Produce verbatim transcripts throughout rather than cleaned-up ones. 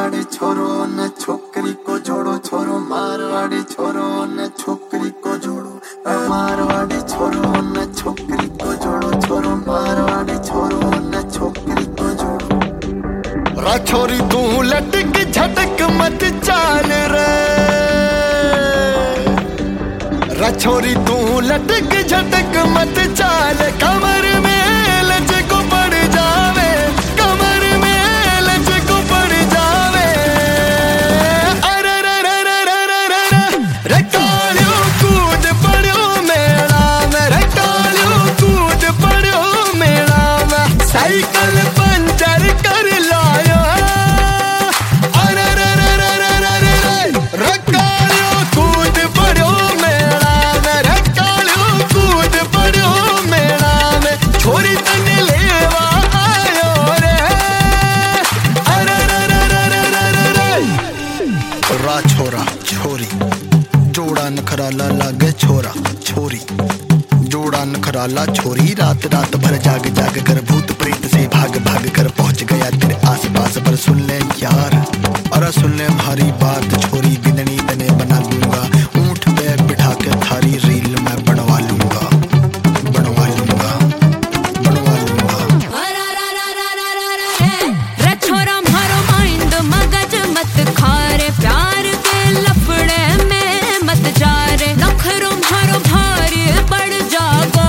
मारवाड़ी छोरो न छोकरी को जोड़ो, छोरो मारवाड़ी छोरो न छोकरी को जोड़ो, मारवाड़ी छोरो न छोकरी को जोड़ो, छोरो मारवाड़ी छोरो न छोकरी को जोड़ो। रा छोरी तू लटक झटक मत चाल रे, रा छोरी तू लटक झटक मत चाल, कमर में लच को पड़ जावे, कमर में लच को पड़ जावे। अरे रे रे रे रे रे रे रे कालियो कूद पड़ो मेला में, रे कालियो कूद पड़ो मेला में, साइकिल पंचर कर लायो। अरे रे रे रे रे रे रे रे कालियो कूद पड़ो मेला में, रे कालियो कूद पड़ो मेला में, छोरी तने लेवा आयो रे। अरे रे रे रे रे रे रे रा छोरा छोरी जोड़ा नखराला लागे, छोरा छोरी जोड़ा नखराला छोरी, रात रात भर जाग जाग कर भूत प्रेत से भाग भाग कर पहुंच गया तेरे आस पास। पर सुन ले यार, अरे सुन ले हमारी बात छोरी, बिंदनी तने बना दूंगा, ऊंट पे बिठा के थारी रील मैं बनवा लूंगा, बनवा लूंगा, बनवा लूंगा। रे छोरा मारो माइंड मगज मत खा रे, प्यार के लफड़े में मत जा रे, नखरो मारो भारी पड़ जागो।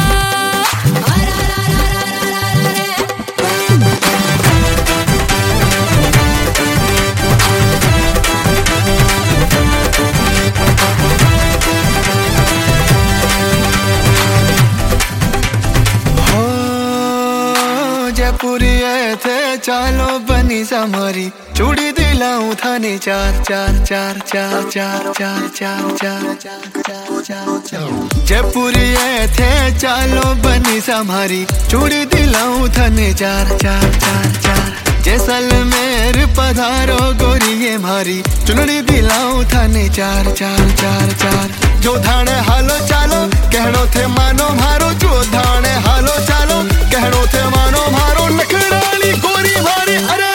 जयपुरी थे चालो बनी समारी, चूड़ी दिलाऊं थाने चार चार चार चार चार चार चार चार चार चार। जयपुरी थे चालो बनी समारी, चूड़ी दिलाऊं थाने चार चार चार चार। जैसलमेर पधारो गोरी ये मारी, चुनरी दिलाऊं थाने चार चार चार चार। जो धाने हालो चालो कहनो थे मानो मारो, जो धाने हालो चालो कहनो थे मानो मारो, नखराली गोरी मारी। अरे